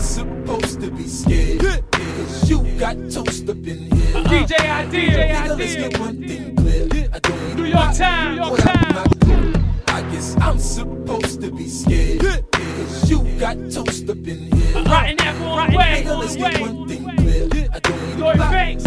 supposed to be scared. Cause you got toast up in here. DJ ID. Nigga, let's get one thing clear. I don't need New York time. I guess I'm supposed to be scared. Cause you got toast up in here. Right now, going away. Nigga, let's get one thing clear. I don't need Lloyd Banks.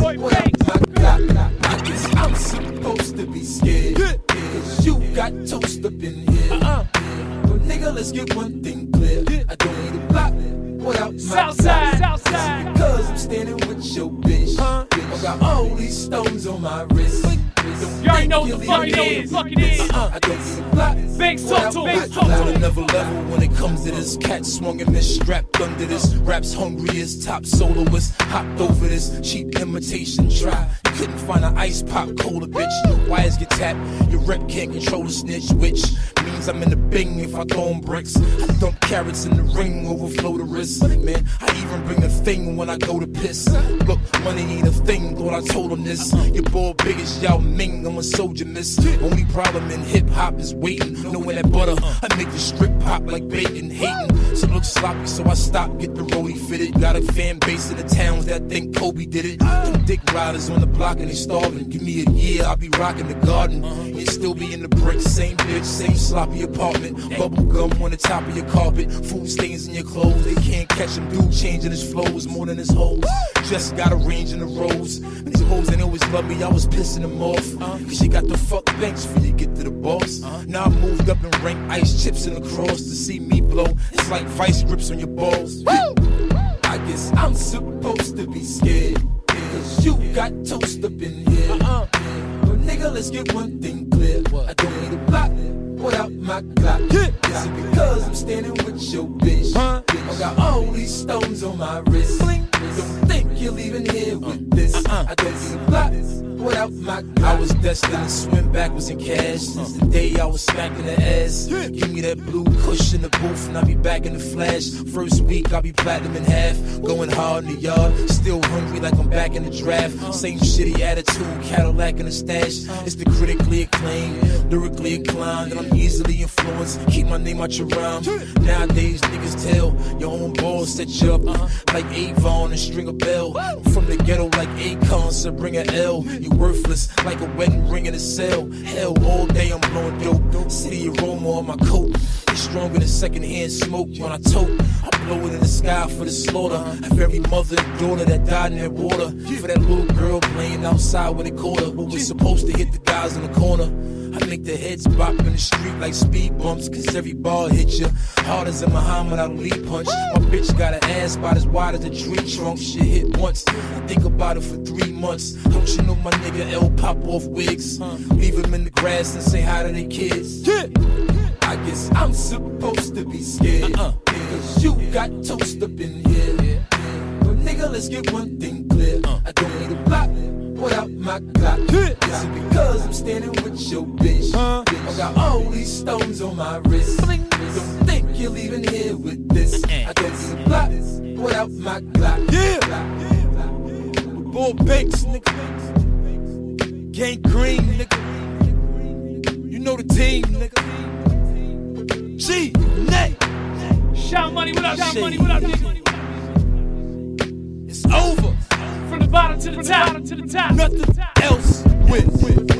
I guess I'm supposed to be scared. Cause you got toast up in here. But nigga, let's get one thing clear. I don't need a block without my Southside. Because I'm standing with your bitch. I got all these stones on my wrist. You already know what the fuck it is. I don't need a block. Banks talk to him. Not another level when it comes to this. Cat swung and miss, strapped under this. Rap's hungry as top soloist. Hopped over this cheap imitation try. You couldn't find an ice pop cola, bitch. Your wires get tapped. Your rep can't control the snitch, which means I'm in the bing if I throw 'em bricks. I dump carrots in the ring, overflow the wrist. Man, I even bring a thing when I go to piss. Look, money ain't a thing, thought I told him this. Your boy big as Yao Ming, I'm a soldier, miss. Only problem in hip hop is waiting. Knowing that butter, I make the strip pop like bacon. Hating, so look sloppy, so I stop, get the rollie fitted. Got a fan base in the towns that think Kobe did it. Them dick riders on the block and they starving. Give me a year, I'll be rocking the garden. You still be in the bricks, same bitch, same sloppy apartment. Bubble gum on the top of your carpet. Food stains in your clothes, they can't catch him. Dude changing his flows more than his hoes. Just got a range in the rose. These hoes ain't always love me, I was pissing them off. Cause she got the fuck banks for you get to the boss. Now I moved up and ranked ice chips in the cross. To see me blow, it's like vice grips on your balls. I guess I'm supposed to be scared. Cause you got toast up in here. But nigga, let's get one thing clear. I don't need a block without my Glock. Is it because I'm standing with your bitch? I got all these stones on my wrist. Don't think you're leaving here with this. I don't need a block without my Glock. I was destined to swim backwards in cash since the day I was smacking the ass. Give me that blue cush in the booth and I'll be back in the flash. First week I'll be platinum in half. Going hard in the yard, still hungry like I'm back in the draft. Same shitty attitude, Cadillac in the stash. It's the critically acclaimed, lyrically inclined, and I'm easily influenced. Keep my name out your rhyme. Nowadays niggas tell your own balls set you up like Avon and string a bell. I'm from the ghetto like Akon, so bring a L. You worthless like a wedding ring in a cell. Hell, all day I'm blowing dope. City aroma on my coat. It's stronger than secondhand smoke when I tote. I blow it in the sky for the slaughter of every mother and daughter that died in that water. For that little girl playing outside with a quarter, who was supposed to hit the guys in the corner. I make the heads bop in the street like speed bumps, cause every ball hit you hard as a Muhammad Ali punch. My bitch got an ass about as wide as a tree trunk. Shit hit once, I think about it for 3 months. Don't you know my nigga L pop off wigs? Leave him in the grass and say hi to their kids. I guess I'm supposed to be scared. Cause you got toast up in here. But nigga, let's get one thing clear. I don't need a block without my Glock. Is it because I'm standing with your bitch? I got all these stones on my wrist. Don't think you're leaving here with this. I don't need a block without my Glock. Bull Banks, nigga. Gang Green, nigga. You know the team, nigga. G, Nate. Shout money, what up, shout money, what up, nigga? It's over. From the bottom to the top, Nothing else wins.